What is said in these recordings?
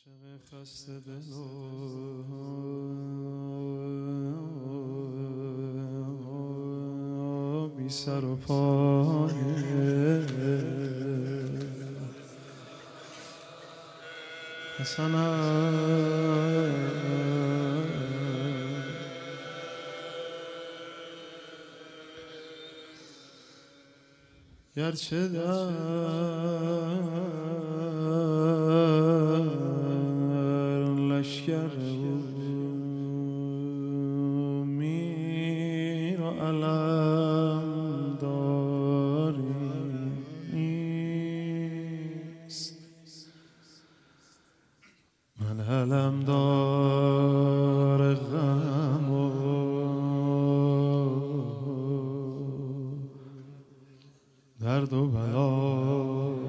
عاشق خسته دل و بی سر و پایه حسنم گرچه در لشکر میر و علم داری نیست، من علم دار غم و درد و بلای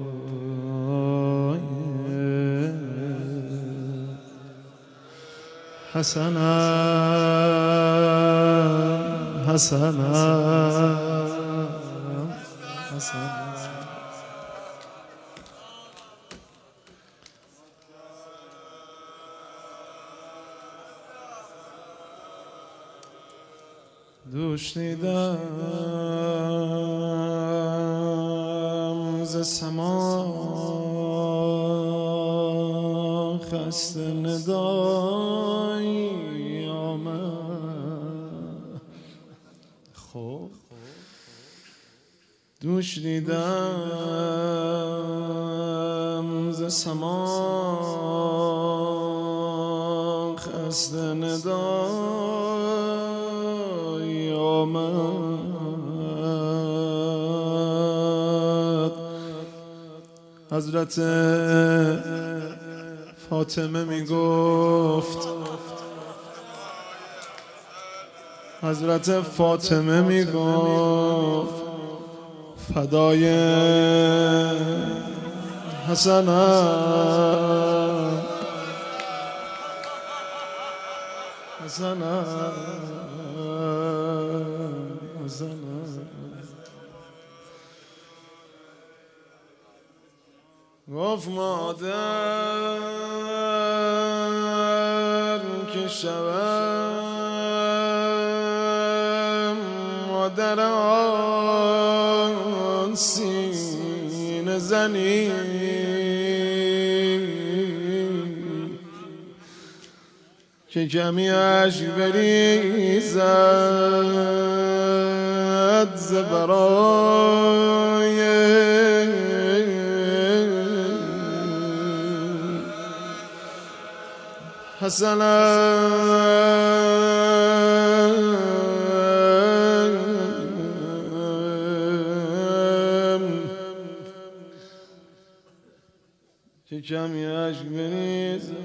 حسنم حسنم حسنم دوش دیدم ز سما خسته ندایی آمد، خب دوش دیدم ز سما خسته ندایی آمد، حضرت فاطمه می گفت، حضرت فاطمه می گفت فدای حسنم حسنم حسنم. گفت مادر که شوم مادر آن سینه زنی، که کمی اشک بریزد ز برای حسنم، که کمی اشک بریزد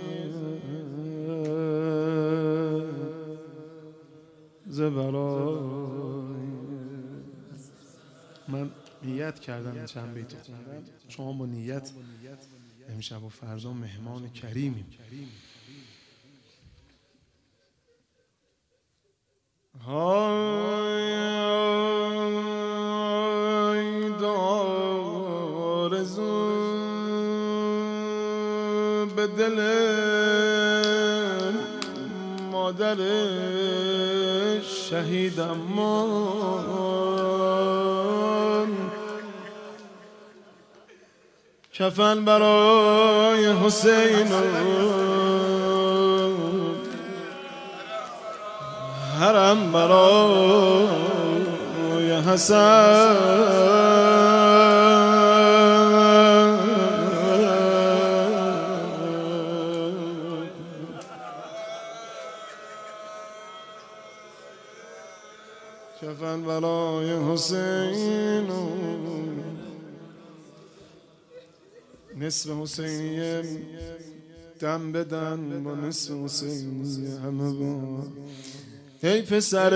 ز برای. من نیت کردم این چند بیت خوندم، شما با نیت امشب و فردا مهمان کریمیم. های آرزو به دل مادر شهیدم من، کفن برای حسین و حرم برای حسن، کفن برای حسین و نصف حسینیه دم بدن با نصف حسینیه همه با. ای پسر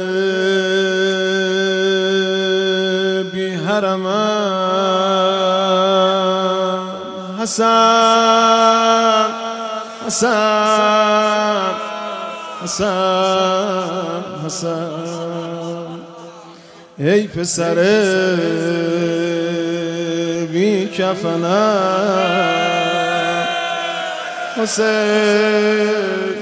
بی حرمم حسن حسن حسن حسن، ای پسر بی کفنم حسین.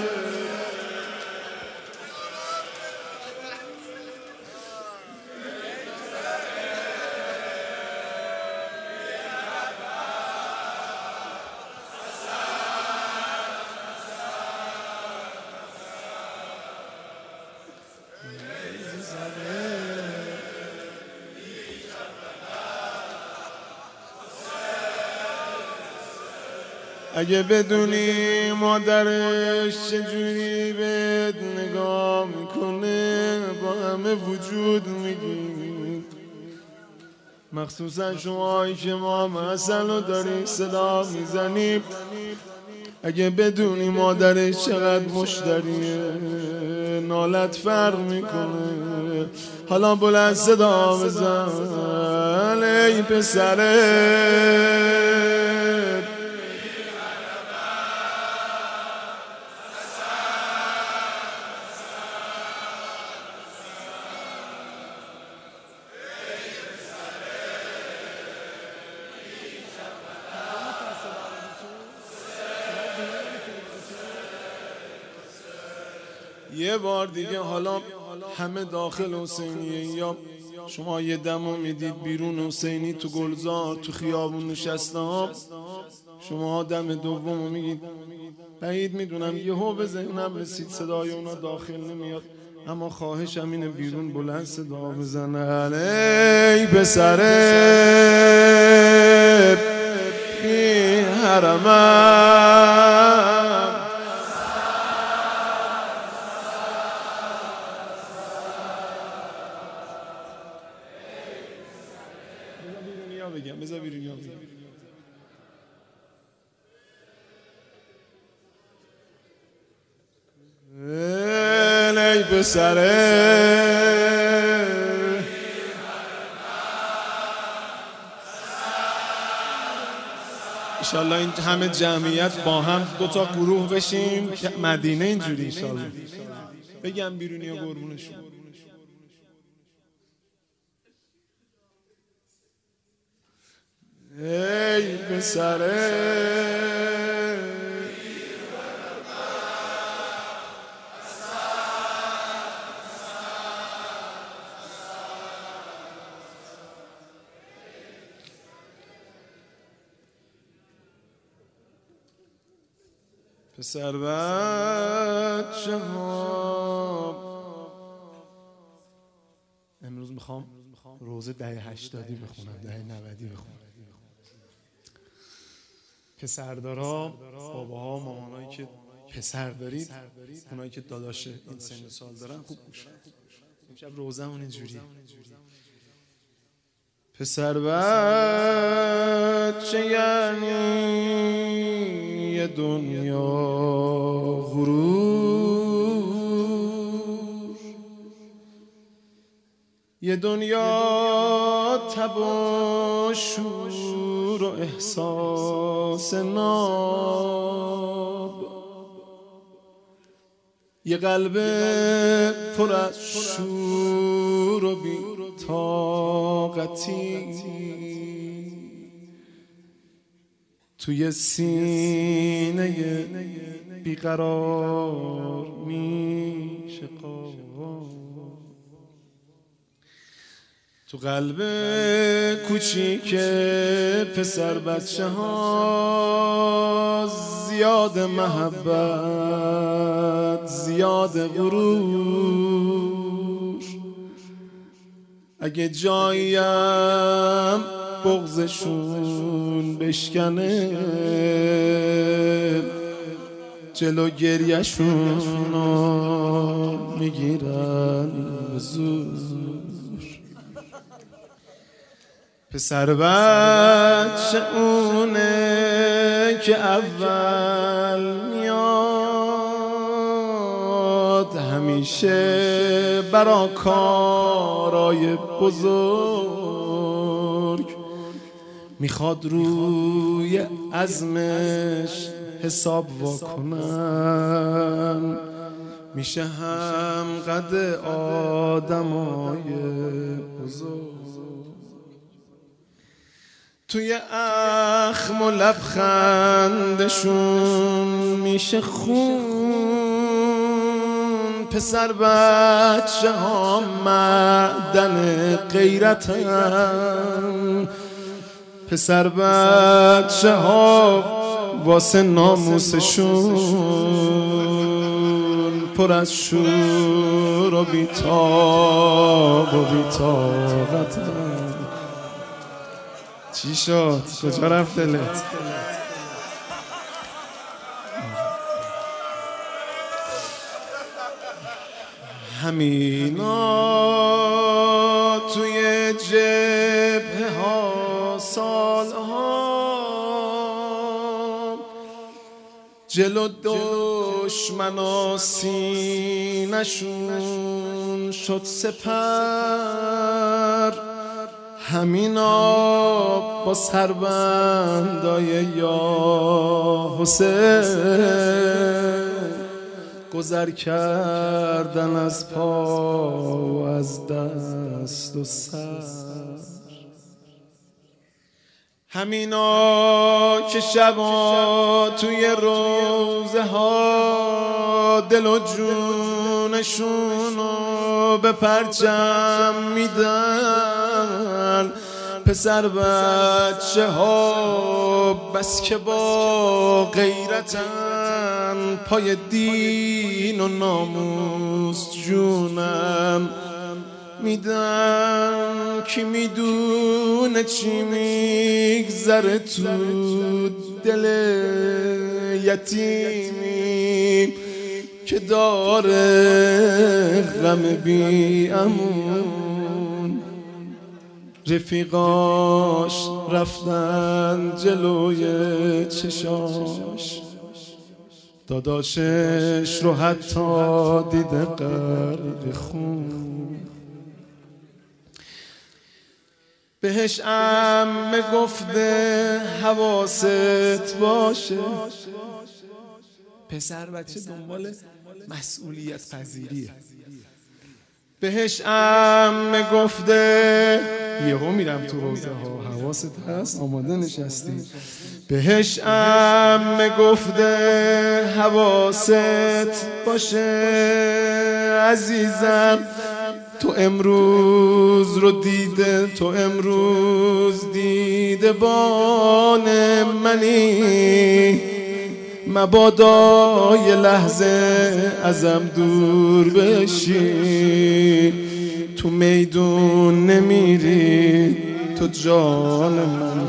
اگه بدونی مادرش چجوری بهت نگاه میکنه با همه وجود میگی، مخصوصا شماهایی که ما حسن رو داری صدا میزنی. اگه بدونی مادرش چقدر مشتریه نالت فرق میکنه. حالا بلند صدا بزن ای پسره، یه بار دیگه حالا همه داخل حسینیه یا شما یه دمو میدید بیرون حسینی تو گلزار تو خیابون نشسته، شما دم دومو میگید. بعید میدونم یهو به ذهنم رسید صدای اونا داخل نمیاد، اما خواهشم اینه بیرون بلند صدا بزنن ای پسره بی حرمم. بذار بیرونیا بگم. ای پسره انشالله این همه جمعیت با هم دوتا گروه بشیم مدینه اینجوری انشالله. بگم بیرونیا قربونشون. ای پسره پسر بچه ها، امروز میخوام روزه دهه 80 بخونم، دهه 90 بخونم. پسردارا، باباها، مامانایی که پسر دارید، اونایی که داداش این سن سال دارن خوب گوش کنید. امشب روزمون اینجوریه. پسر بچه یعنی یه دنیا غرور، یه دنیا تب و شور و احساس ناب، یه قلب پر از شور و بی طاقتی، توی سینه بیقرار میشه تو قلب کوچیک پسر بچه ها. زیاد محبت، زیاد غرور، اگه جاییم بغضشون بشکنه جلو گریه‌شون میگیرن زور. پسر بچه اونه که اول میاد، همیشه برا کارای بزرگ میخواد روی عزمش حساب واکنن، میشه هم قد آدمای بزرگ. توی اخم و لبخندشون میشه خون، پسر بچه ها معدن غیرتن، پسر بچه ها واسه ناموسشون پر از شور و بیتاب و بیتاقتن. چی شد؟ کجا رفت دلت؟ همینا توی جبهه ها سالها، جلو دشمنا سینشون شد سپر، همینا با سربندای یا حسین گذر کردن از پا و از دست و سر، همینا که شبا توی روزه ها دل و جونشونو به پرچم میدن، پسر بچه ها بس که با غیرتن، پای دین و ناموس جونم میدن. کی میدونه چی میگذره تو دل یتیمی که داره غم بی امون، رفیقاش رفتن جلوی چشاش، داداشش رو حتی دیده غرق خون. بهش عمه گفته حواست باشه، پسر بچه دنبال مسئولیت پذیریه. بهش عمه گفته یهو میرم تو روزه ها، حواست هست؟ آماده نشستی؟ بهش عمه گفته حواست باشه عزیزم، تو امروز رو دیده، تو امروز دیده بان منی، مبادا یه لحظه ازم دور بشی، تو میدون نمیری تو جان من.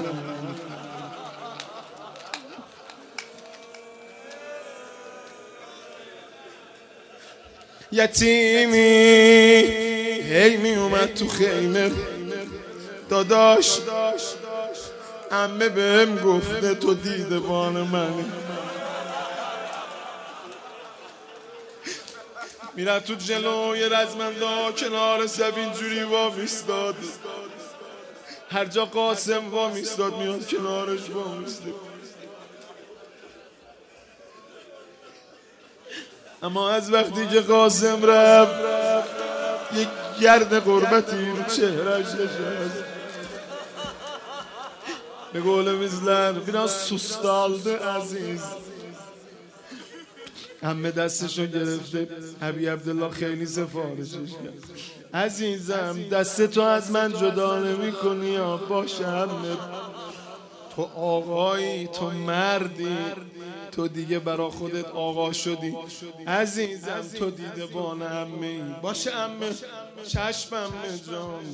یتیمی هی می اومد تو خیمه، داداش عمه بهم گفته تو دیده بان منی، میرفت تو جلوی رزمندا کنار سب اینجوری وا میستاد، هر جا قاسم وا میستاد میاد کنارش وا میستاد. اما از وقتی که قاسم رفت یک گرد غربتی رو چهرش نشد، به قول bizler biraz sustaldı عزیز. همه دستشو گرفته، حبیب عبدالله خیلی سفارشش کرد، عزیزم دست تو از من جدا نمی کنی یا باشه همه، تو آقایی، تو مردی، تو دیگه برا خودت آقا شدی، عزیزم تو دیده بان عمه ای، باشه عمه، چشم عمه جان.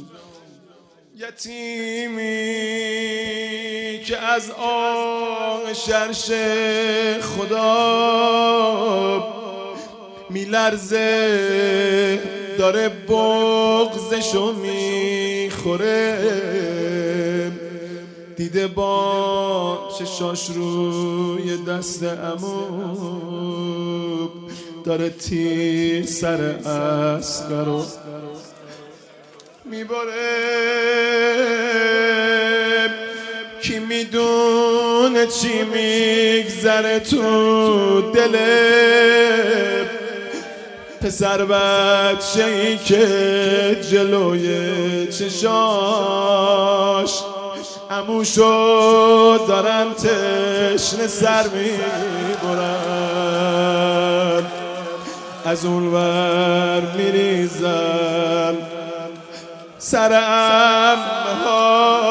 یتیمی که از آه شرش خدا میلرزه، داره بغضشو میخوره، دیده با چشاش روی دست عمو، داره تیر سر عسکرو میباره. کی میدونه چی میگذره تو دل پسر بچه ای که جلوی چشاش عموشو دارن تشنه سر میبرن، از اونور میریزن سر عمه ها.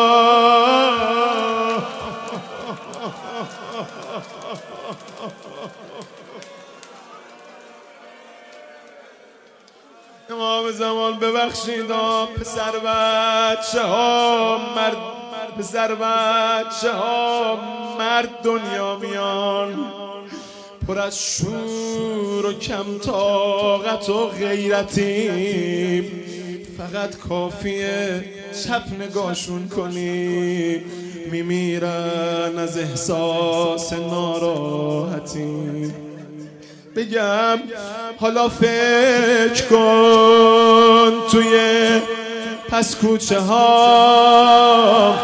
امام زمان ببخشید پسر بچه ها مرد، پسر بچه ها مرد دنیا میان پر از شور و کم طاقت و غیرتی، فقط کافیه چپ نگاهشون کنی میمیرن از احساس ناراحتی. بگم حالا فکر کن توی پس کوچه ها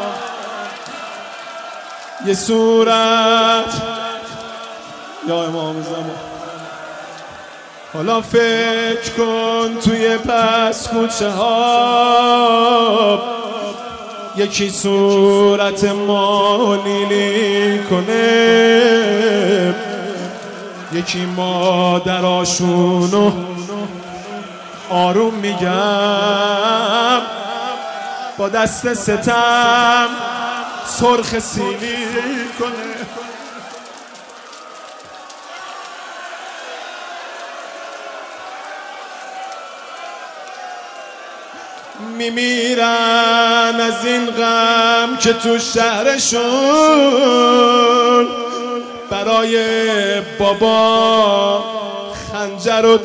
یه صورت، یا امام زمان، حالا فکر کن توی پس کوچه ها یکی صورت ما نیلی کنه، یکی مادراشونو آروم میگم با دست ستم سرخ سیلی کنه. میمیرن از این غم که تو شهرشون برای بابا خنجر و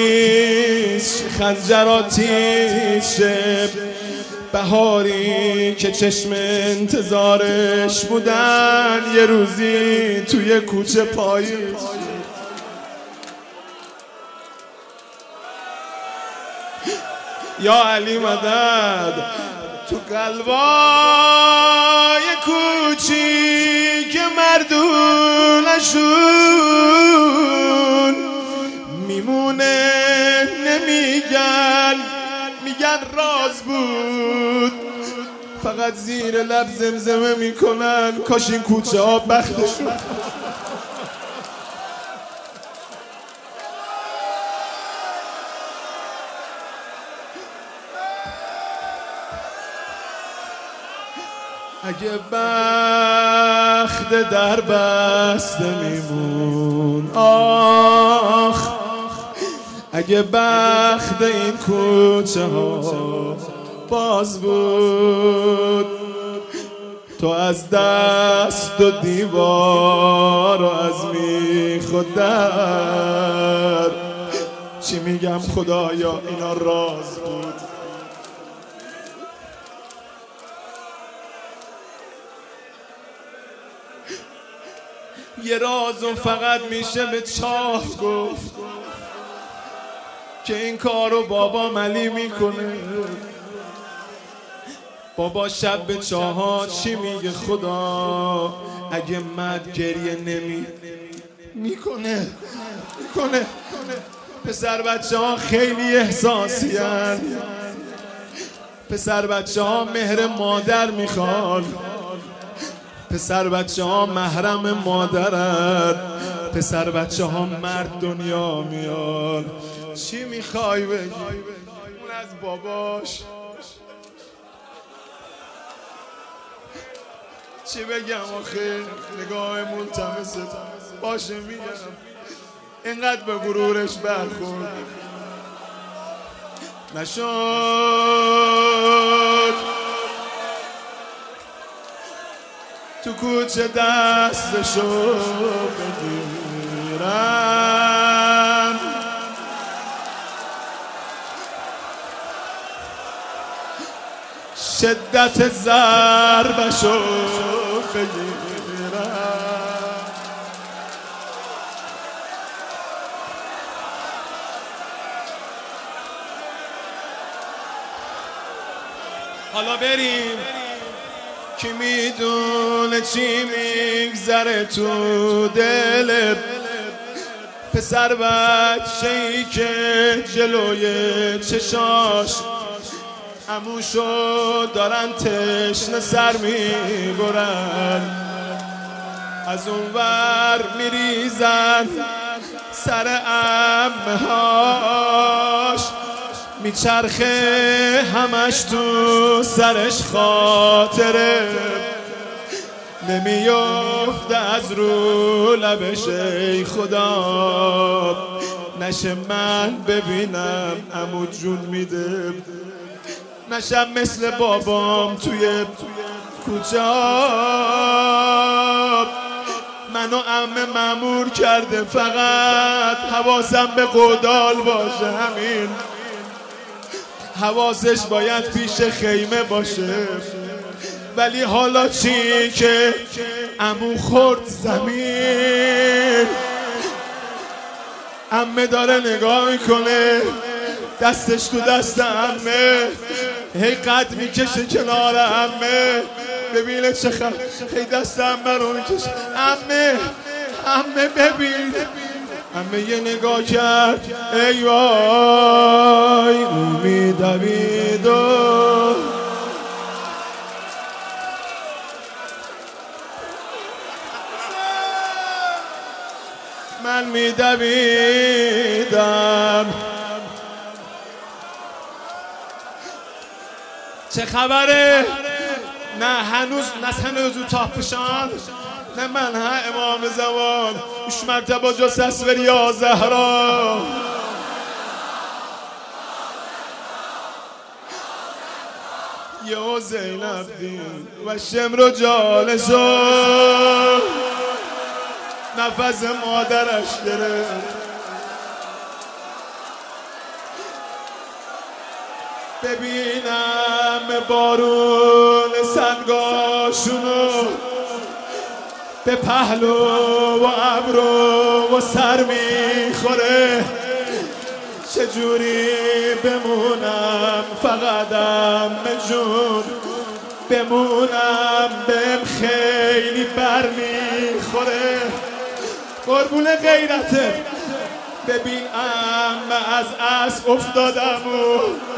تیشه. بهاری که چشم انتظارش بودن یه روزی توی کوچه پاییز. یا علی مدد تو قلبای کوچیک مردونشون میمونه، میگن راز بود، فقط زیر لب زمزمه میکنن کاش این کوچه ها بختشون. اگه بخت در بسته میمون، آخ اگه بخت این کوچه ها باز بود، تو از دست و دیوار و از میخ و در چی میگم خدایا اینا راز بود. یه رازو فقط میشه به چاه گفت که این کارو بابا ملی میکنه. بابا شب به چاها چی میگه خدا اگه مد گریه میکنه. پسر بچه ها خیلی احساسی هن، پسر بچه ها مهر مادر میخوان، پسر بچه ها محرم مادرت، پسر بچه ها مرد دنیا میاد. چی میخوای بگی؟ اون از باباش چی بگم آخه؟ نگاه ملتمسه باشه میگم اینقدر به غرورش برخورد نشد تو کوچه دستشو بگیرم، شدت ضربشو بگیرم. حالا بریم کی میدونه چی میگذره تو دل پسر بچه‌ای که جلوی چشاش عموشو دارن تشنه سر میبرن، از اونور میریزن سر عمهاش، میچرخه همش تو سرش خاطره، نمیفته از رو لبش ای خدا، نشه من ببینم عمو جون میده، نشم مثل بابام توی کوچه، منو عمه مأمور کرده فقط حواسم به قودال باشه، همین حواسش باید پیش خیمه باشه. ولی حالا چی که عمو خورد زمین، عمه داره نگاه میکنه، دستش تو دست عمه، هی قد میکشه کنار عمه، ببینه چه خبر، هی دست عمه رو میکشه، عمه ببین، عمه یه نگاه کرد، ای وای میدوید و من میدویدم. چه خبره؟ نه هنوز تاپشان، نه من ها امام زمان اش مرتبه جا سسور یا زهرا، یا زینب دین و شمر جالسو، نفس مادرش گرفت، ببینم بارون سنگاشونو به پهلو و ابرو و سر میخوره، چجوری بمونم فقط عمه جون، بمونم بهم خیلی بر میخوره، قربون غیرته. ببین عمه از اسب افتادم و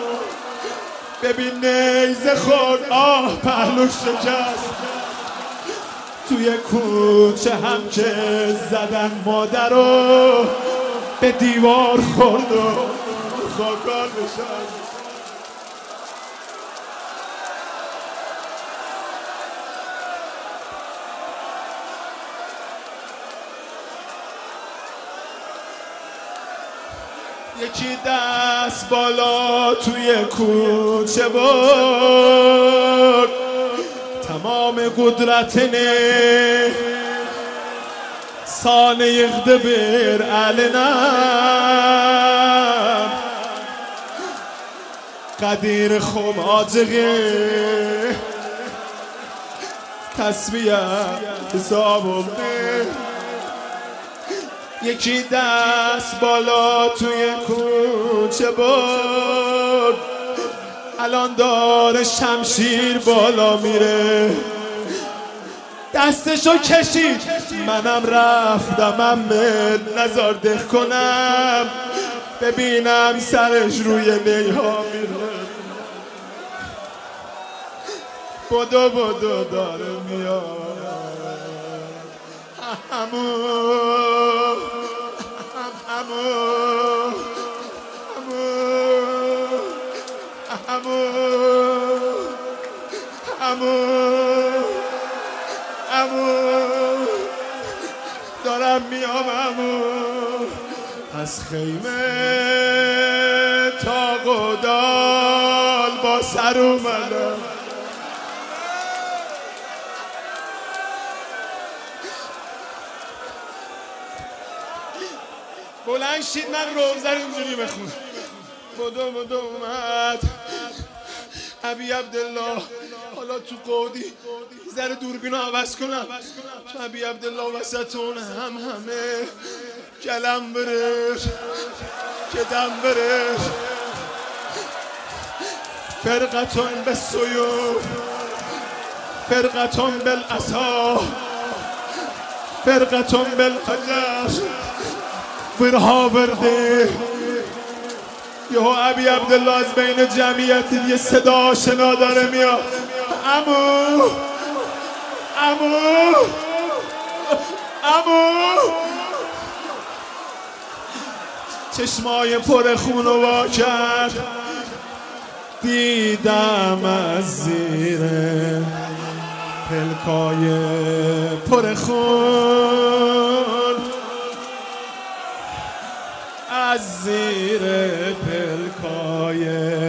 ببین نیزه خورد، آه پهلوش شکست، توی کوچه هم که زدن مادر رو به دیوار خورد و خاکار بشد. یکی دست بالا توی کوچه برد، تمام قدرتنه سانه یخده بر علنم، قدیر خم آجغه تسبیه حسابم ده. یکی دست بالا توی کوچه برد، الان داره شمشیر بالا میره، دستشو کشید، منم رفتم عمه نزار دخ کنم، ببینم سرش روی نیها میره، بدو داره میاد، دارم میام از خیمه تا قودال با سر اومدم، بلند شید من روزه اینجوری بخونم. بدو اومد ابی عبدالله، حالا تو قودی ذره دوربینو عوض کنم، تو ابی عبدالله وسطون همه گلم برش کدم برش، فرقتون به سیوف فرقتون بالعصا فرقتون بالحجر، ورها ورده یهو ابی عبدالله از بین جمعیت دید یه صدا آشنا داره میاد. عمو عمو عمو. چشمای پر خون رو وا کرد، دیدم از زیر پلکای پر خون، از زیر پلکای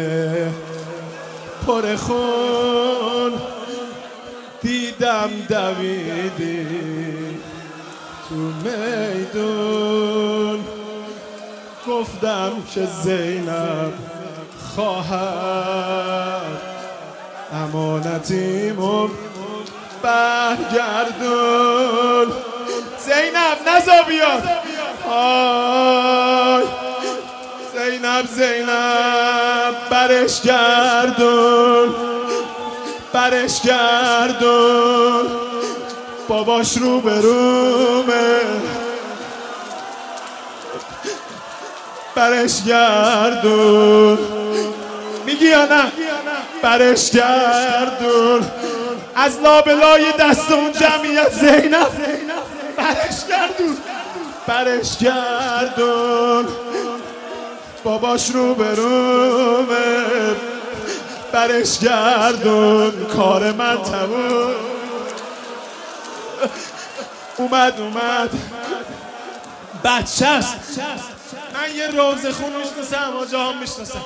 پر خون دیدم دویدی تو میدون. گفتم که زینب خواهر امانتیمو برگردون. زینب نزا بیاد. آی زینب زینب برش گردون، برش گردون. باباش رو به رومه، برش گردون. میگی یا نه؟ برش گردون. از لابلای دست اون جمعیت زینب برش گردون، برش گردون. باباش رو به رومه، برش گردون. کار من تموم. اومد بچه است. من یه روزه خون میشناسم، آجا هم میشناسم.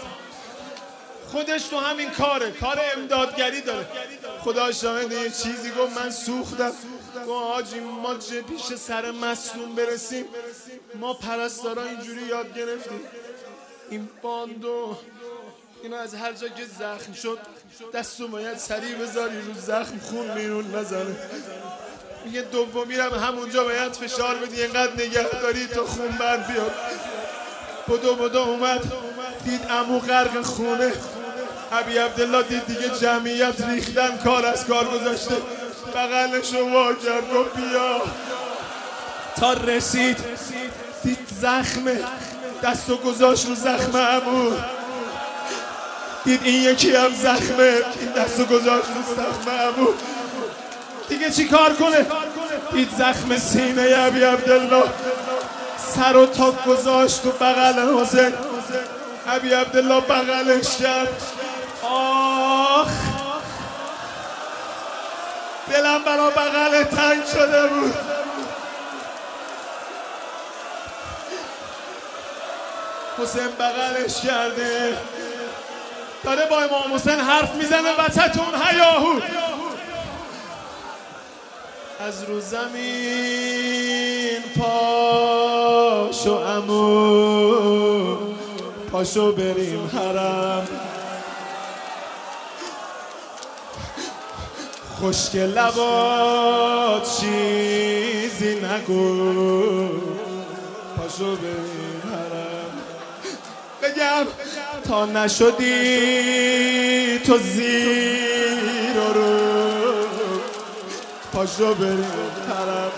خودش تو همین کار امدادگری داره. خدا شاهده یه چیزی گفت من سوختم. گفت آجی ما پیش سر مصدوم برسیم ما پرستارا اینجوری یاد گرفتیم این باندو اینو از هر جا که زخم شد دستو باید سریع بذاری رو زخم، خون بیرون نزنه. میگه دومی رو همونجا باید فشار بدی اینقدر نگهداری تا خون بر بیاد. بدو اومد دید عمو غرق خونه. ابی عبدالله دید دیگه جمعیت ریختن، کار از کار گذاشته، بغلشو وا کرد گفت بیا. تا رسید دید زخمه، دستو گذاشت رو زخم عمو. دید این یکی هم زخمه، این دستو گذاشت رو زخم عمو. دیگه چی کار کنه؟ دید زخم سینه ابی عبدالله، سر و تا گذاشت تو بغل حسین. ابی عبدالله بغلش کرد. آخ دلم برا بغل تنگ شده بود. حسین بغلش کرده داره با امام حسین حرف میزنه وسط اون هیاهو. از رو زمین پاشو عمو، پاشو بریم حرم. خشک لبات چیزی نگو، پاشو بریم حرم. بگم تا نشدی تو زیر رو، پاشو بریم حرم.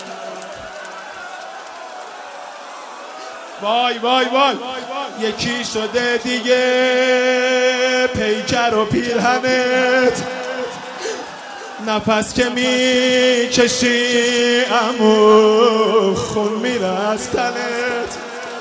وای وای وای یکی شده دیگه پیکر و پیرهنت، نفس که میکشی عمو خون میره از تنت.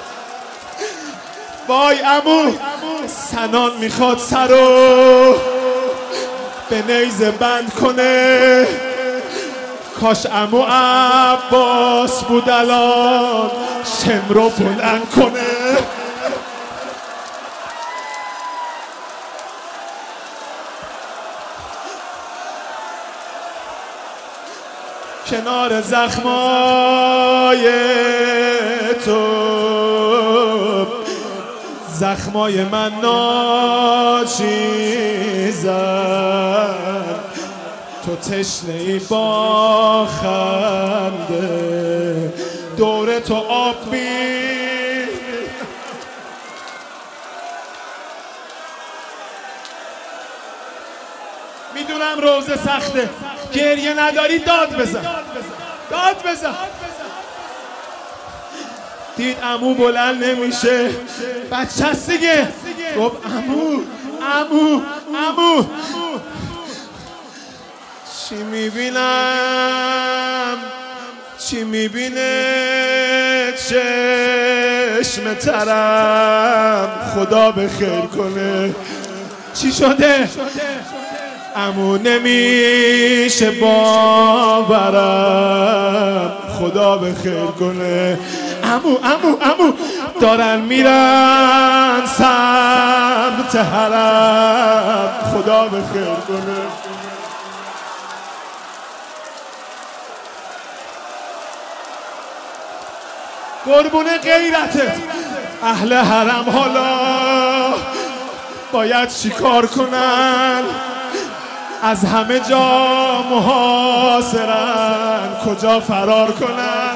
وای عمو سنان میخواد سرو به نیزه بند کنه، کاش عمو عباس بود الان شم رو بلند کنه. کنار زخمای تو زخمای من ناچیزن، تو تشنه ای با خنده دور تو آب می. میدونم روزه سخته، گریه نداری داد بزن، داد بزن. دید عمو بلند نمیشه، بچه هست دیگه، گفت عمو عمو عمو چی میبینم چی میبینه چشم ترم، خدا به خیر کنه. چی شده؟ عمو نمیشه باورم، خدا به خیر کنه. عمو عمو عمو دارن میرن سمت حرم، خدا به خیر کنه. قربون غیرتت اهل حرم حالا باید چیکار کنن؟ از همه جا محاصرن، کجا فرار کنن؟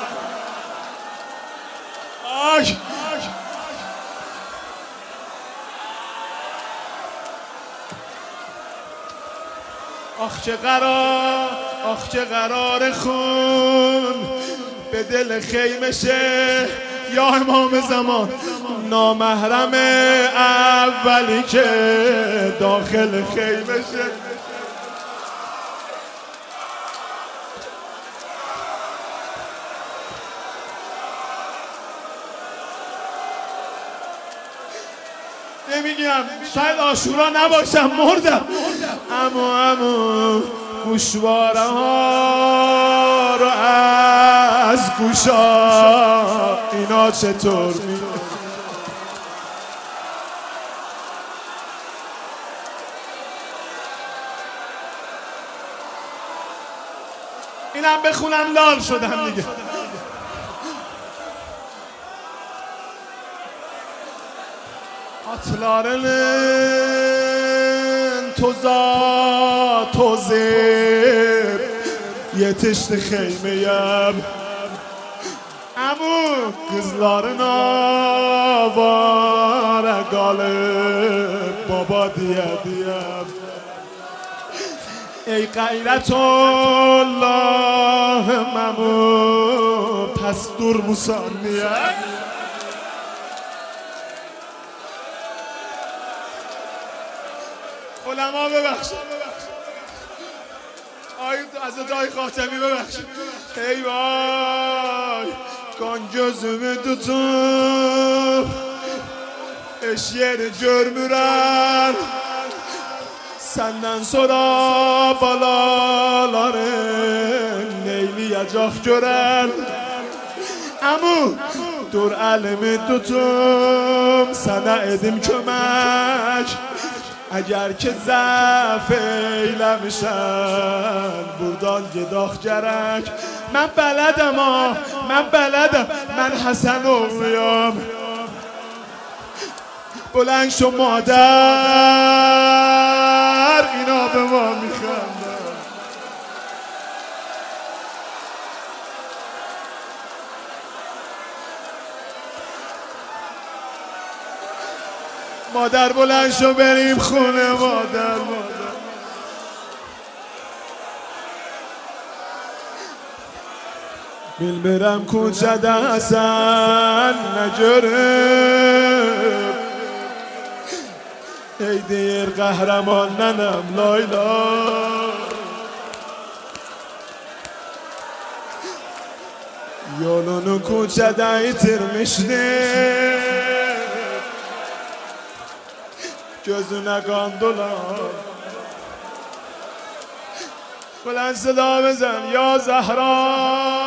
آی آخ چه قرار، آخ چه قرار خون به دل خیمشه. یا امام زمان نامحرم اولی که داخل خیمشه. نمیگم شاید عاشورا نباشم، مردم. عمو گوشواره ها رو از گوشا اینا چطور می اینم بخونم لال شدم دیگه. Atlarının tozib yetişti xeymeyem Amu kızların avara galib baba diyem Ey gayretullahım amu pes dur musanniyem علما ببخشید از دای خاتمی ببخشید ای vay kan gözümü tutup eş yeri görmürəm senden sonra balaların neyleyəcək görən Amu dur əlimi tutum sana edim kömək اگر که ضعف ایلمشن بردان گداخ گرک من بلدم من حسن اولیام بلند شو مادر اینا به ما میخندن مادر بلند شو بریم خونه مادر Bilmirəm küçədəsən nə görüb Ey deyir qəhrəman nənəm Layla Yolunu küçədə itirmişdi Gözüne kan dolan Bülent sıda bezen ya Zahra